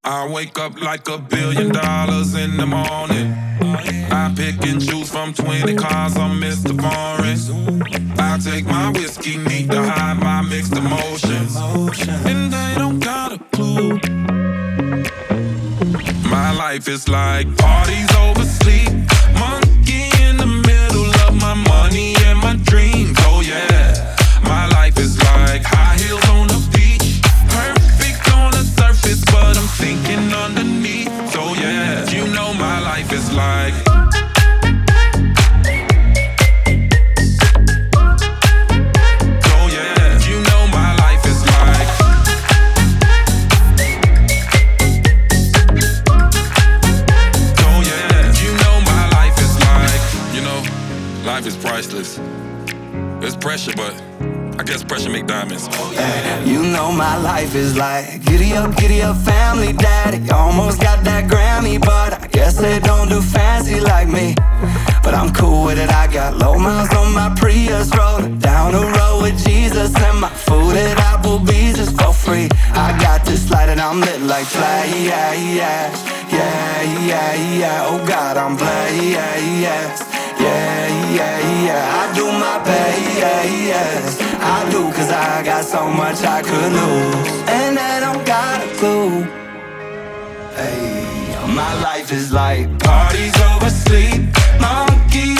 I wake up like $1 billion in the morning. I pick and choose from 20 cars, I'm Mr. Foreign. I take my whiskey, need to hide my mixed emotions. And they don't got a clue. My life is like parties over sleep. Monkey in the middle of my money and my dreams, oh yeah. My life is like high heels on the beach. Perfect on the surface, but I'm thinking underneath, so yeah. You know my life is like life is priceless. There's pressure, but I guess pressure make diamonds. You know my life is like giddy up, family daddy. Almost got that Grammy, but I guess they don't do fancy like me. But I'm cool with it, I got low miles on my Prius. Rolling down the road with Jesus, and my food at Applebee's is for free. I got this light and I'm lit like flash. Yeah. Oh God, I'm blessed. Yeah, I do my best, I do, cause I got so much I could lose, and I don't got a clue. Hey, my life is like parties over sleep, monkey